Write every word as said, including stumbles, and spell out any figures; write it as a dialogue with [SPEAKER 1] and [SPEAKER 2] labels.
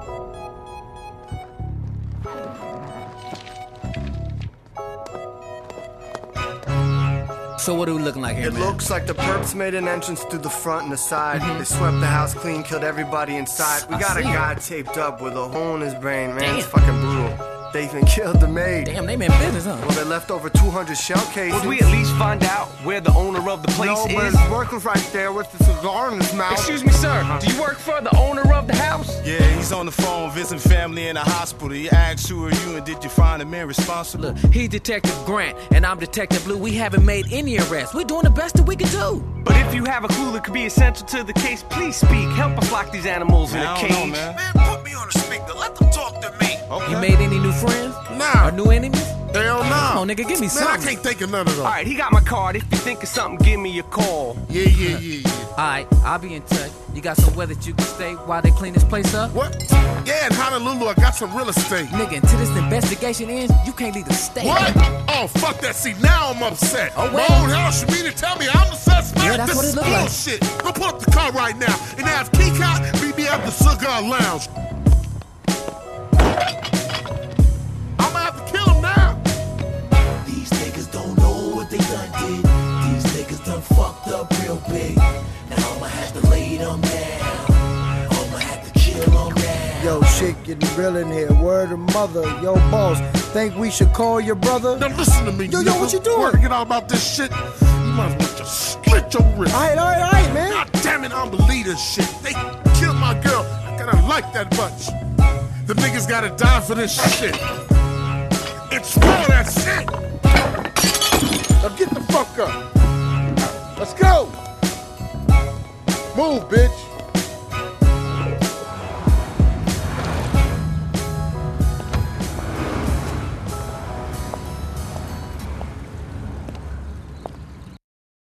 [SPEAKER 1] So what are we looking like here,
[SPEAKER 2] It
[SPEAKER 1] man?
[SPEAKER 2] looks like the perps made an entrance through the front and the side. Mm-hmm. They swept the house clean, killed everybody inside. We
[SPEAKER 1] I
[SPEAKER 2] got a
[SPEAKER 1] see.
[SPEAKER 2] guy taped up with a hole in his brain, man.
[SPEAKER 1] Damn.
[SPEAKER 2] It's fucking brutal. They even killed the maid.
[SPEAKER 1] Damn, they meant business, huh?
[SPEAKER 2] Well, they left over two hundred shell cases.
[SPEAKER 3] Would we at least find out where the owner of the place
[SPEAKER 2] no, but
[SPEAKER 3] is?
[SPEAKER 2] his worker's right there with the cigar in his mouth.
[SPEAKER 3] Excuse me, sir. Do you work for the owner of the house?
[SPEAKER 4] Yeah, he's on the phone visiting family in the hospital. He asked who are you and did you find the man responsible?
[SPEAKER 1] Look, he's Detective Grant, and I'm Detective Blue. We haven't made any arrests. We're doing the best that we can do.
[SPEAKER 3] But if you have a clue that could be essential to the case, please speak. Help us lock these animals in
[SPEAKER 4] Man,
[SPEAKER 3] a
[SPEAKER 4] I
[SPEAKER 3] cage.
[SPEAKER 4] don't know, man.
[SPEAKER 5] Man, put me on the speaker. Let them talk to me.
[SPEAKER 4] Okay.
[SPEAKER 1] You made any new friends?
[SPEAKER 5] Nah.
[SPEAKER 1] Or new enemies?
[SPEAKER 5] Hell no.
[SPEAKER 1] Come on, nigga, give me
[SPEAKER 5] Man,
[SPEAKER 1] something.
[SPEAKER 5] I can't think of none of them.
[SPEAKER 3] All right, he got my card. If you think of something, give me a call.
[SPEAKER 5] Yeah, yeah, yeah, yeah.
[SPEAKER 1] Alright, I'll be in touch. You got somewhere that you can stay while they clean this place up?
[SPEAKER 5] What? Yeah, in Honolulu, I got some real estate.
[SPEAKER 1] Nigga, until this investigation ends, you can't leave the state.
[SPEAKER 5] What? Oh, fuck that. See, now I'm upset.
[SPEAKER 1] Oh,
[SPEAKER 5] My
[SPEAKER 1] well.
[SPEAKER 5] own house, you mean to tell me I'm the suspect?
[SPEAKER 1] Yeah, that's
[SPEAKER 5] this
[SPEAKER 1] what it
[SPEAKER 5] is
[SPEAKER 1] look like.
[SPEAKER 5] bullshit. Go pull up the car right now and have Keycott meet me at the Cigar Lounge. I'ma have to kill him now.
[SPEAKER 6] These niggas don't know what they done did. These niggas done fucked up real big. Now I'ma have to lay them down. I'ma have to kill them now.
[SPEAKER 7] Yo, shit getting real in here. Word of mother. Yo, boss, think we should call your brother?
[SPEAKER 5] Now listen to me,
[SPEAKER 7] Yo, yo,
[SPEAKER 5] nigga.
[SPEAKER 7] what you doing?
[SPEAKER 5] Want to get out about this shit? You might as well just split your wrist.
[SPEAKER 7] Alright, alright, alright, man.
[SPEAKER 5] God damn it, I don't believe this shit. They killed my girl. I gotta like that much. The niggas gotta die for this shit. It's war, that's it. Now get the fuck up. Let's go. Move, bitch.